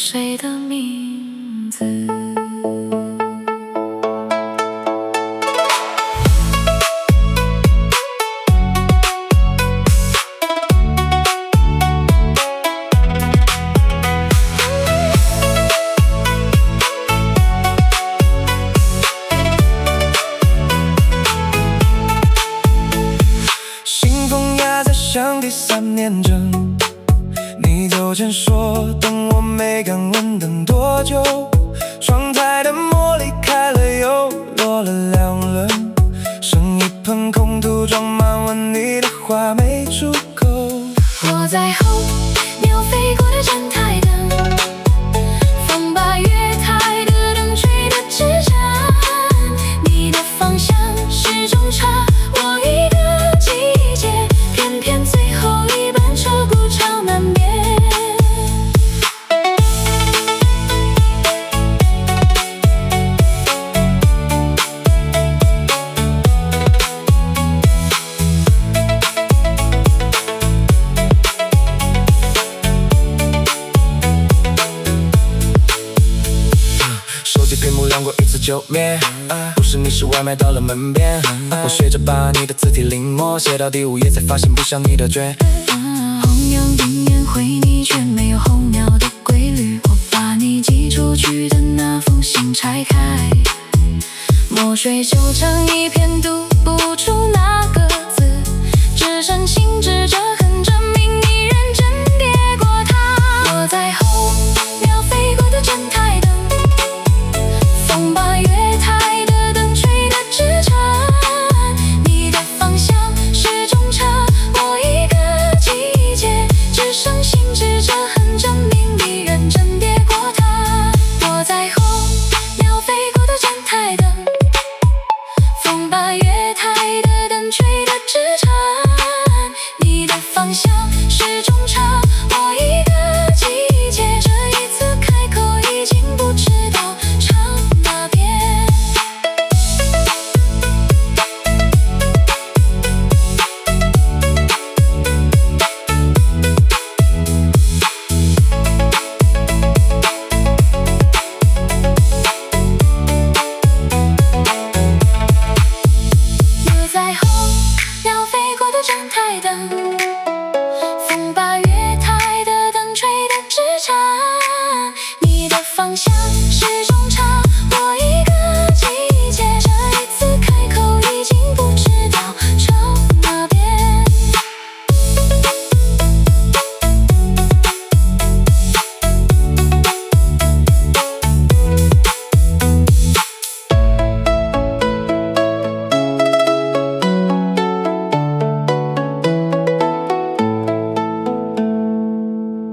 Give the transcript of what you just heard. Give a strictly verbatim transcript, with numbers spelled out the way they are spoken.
谁的名字。 信封压在箱底三年整，你走前说等我没敢问等多久，窗台的茉莉开了又落了两轮，剩一盆空土装满吻你的话没出口。 我在候鸟飞过的站台等，风把月台的灯吹得直颤，你的方向始终差我一个季节，偏偏最后一班车故障难免。 手机屏幕亮过一次就灭，不是你是外卖到了门边，我学着把你的字体临摹，写到第五页才发现不像你的卷。 红杨冰烟灰你却没有候鸟的规律，我把你寄出去的那封信拆开，墨水修成一片，读不出那个字，只剩信纸张